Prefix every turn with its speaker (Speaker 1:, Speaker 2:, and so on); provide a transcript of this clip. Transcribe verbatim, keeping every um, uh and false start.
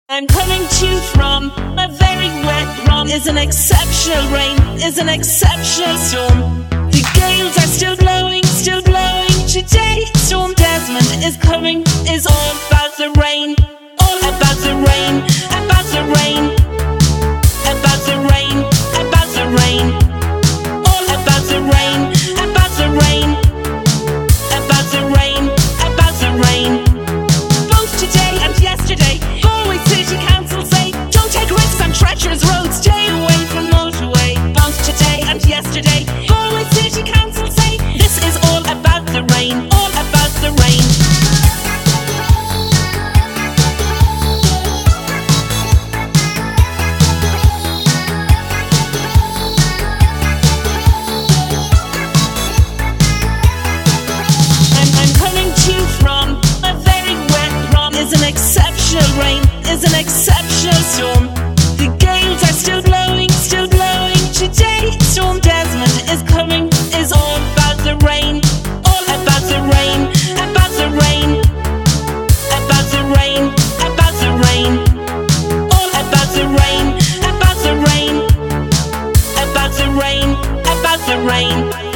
Speaker 1: I'm coming to you from a very wet prom. Is an exceptional rain, is an exceptional storm. The gales are still blowing, still blowing today. Storm Desmond is coming, is all about the rain. All about the rain, about the rain. About the rain, about the rain. All about the rain, about the rain. About the rain, about the rain. Both today and yesterday, Galway City Council say, don't take risks on treacherous roads, stay away from motorway. Both today and yesterday, Galway City Council say, this is all about the rain, all about the rain. Is an exceptional rain, is an exceptional storm. The gales are still blowing, still blowing today. Storm Desmond is coming, is all about the rain. All about the rain, about the rain. About the rain, about the rain. All about the rain, about the rain. About the rain, about the rain.